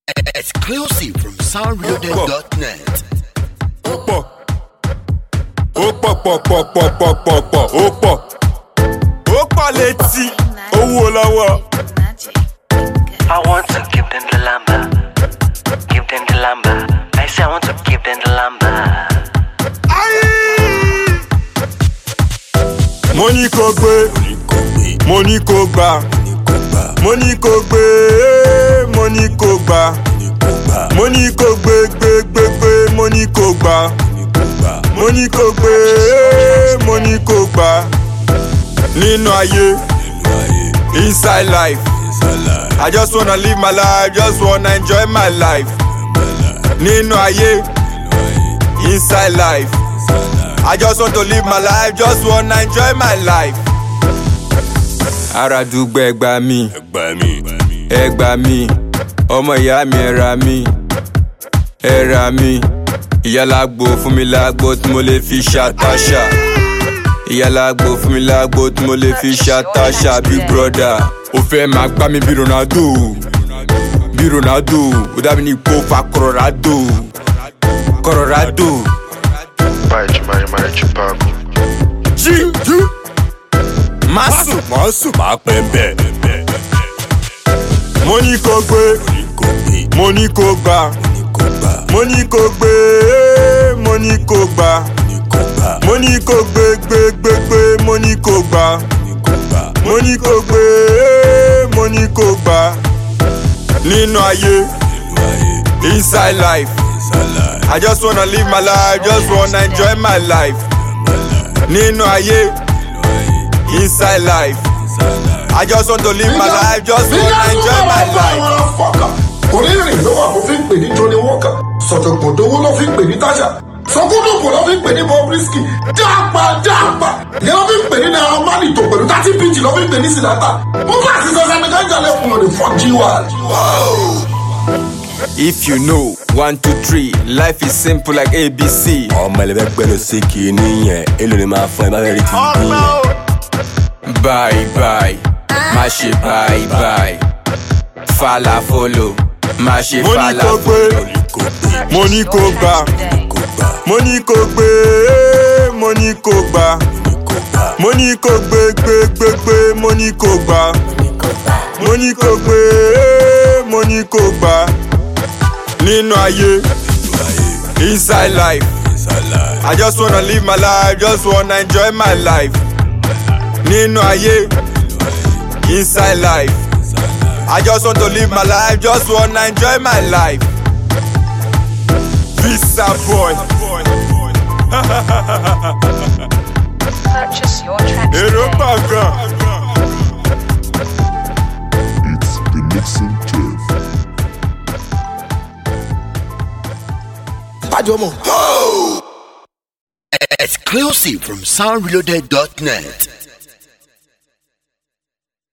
Exclusive from soundreloaded.net. Opa létí, owó lọ́wọ́. I want to give them the lamba. Give them the lamba. I say I want to give them the lamba. Money kò gbé, money kò gbà, money kò gbé, money kò gbà, money kò gbé, money kò gbà, money kò gbé, money kò gbà. Nínú ayé, inside life, I just wanna live my life, just wanna enjoy my life. Nínú ayé, inside life, I just want to live my life, just wanna enjoy my life. Ara dùgbẹ́ ẹ gbà mí, ọmọ ìyá mi ẹ rà mí. Ìyá lágbo fún mi lágbo tí mo lè fi ṣàtàṣà. Ìyá lágbo fún mi lágbo tí mo lè fi ṣàtàṣà. Big brother, ó fẹ́ máa gbá mi bí Ronaldo. Ó dàbí ní ipò fa Colorado. Masu, máa pẹ́ bẹ́ẹ̀. Money kò gbé, money kò gbà, money kò gbé, money kò gbà, money kò gbé, money kò gbà, money kò gbé, money kò gbà. Nínú ayé, inside life, I just wanna live my life, just wanna enjoy my life. Nínú ayé, inside life, I just want to live my life, just wanna enjoy my life. Onírìn ló wà kó fi ń pè ní Johnny Walker, sọ̀tọ̀gbọ̀dọ̀wọ́ ló fi ń pè ní Tasha, sọ̀gbọ̀dọ̀gbọ̀ ló fi ń pè ní Bobrisky, jáàpá, ìyẹn ló fi ń pè ní Naira Marley tó pẹ̀lú 30 PG ló fi ń pè ní Sinatra. Mo bá àti sọ́sẹ́ mi ká jalè fún ọ̀dẹ̀ fún G1. If you know, 1, 2, 3, life is simple like ABC. Ọmọ ẹlẹ́bẹ̀ gbẹ́lú sí kì í níyẹn, èlò ni máa fún ẹ bá fẹ́ rí tìǹbù yẹn. Bye, má ṣe bye. Fàlà follow, má ṣe fàlà follow. Money kò gbà, money kò gbé, money kò gbà, money kò gbé, money kò gbà, money kò gbé, money kò gbà. Nínú ayé, inside life, I just wanna live my life, just wanna enjoy my life. Nínú ayé, inside life, I just want to live my life, just wanna enjoy my life. Visa boy. Purchase your tracks today. It's the Nixon Jeff. Exclusive from soundreloaded.net.